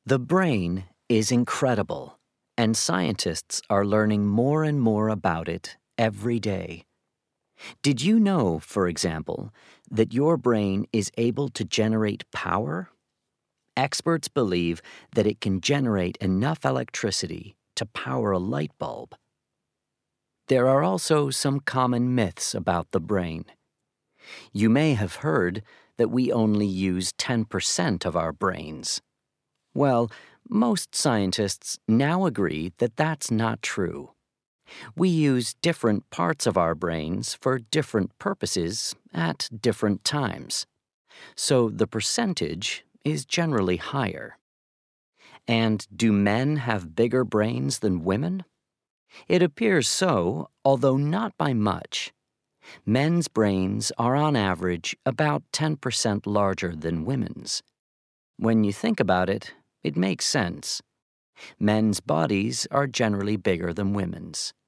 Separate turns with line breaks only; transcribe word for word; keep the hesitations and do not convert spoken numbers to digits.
The brain is incredible, and scientists are learning more and more about it every day. Did you know, for example, that your brain is able to generate power? Experts believe that it can generate enough electricity to power a light bulb. There are also some common myths about the brain. You may have heard that we only use ten percent of our brains. Well, most scientists now agree that that's not true. We use different parts of our brains for different purposes at different times, so the percentage is generally higher. And do men have bigger brains than women? It appears so, although not by much. Men's brains are on average about ten percent larger than women's. When you think about it, it makes sense. Men's bodies are generally bigger than women's.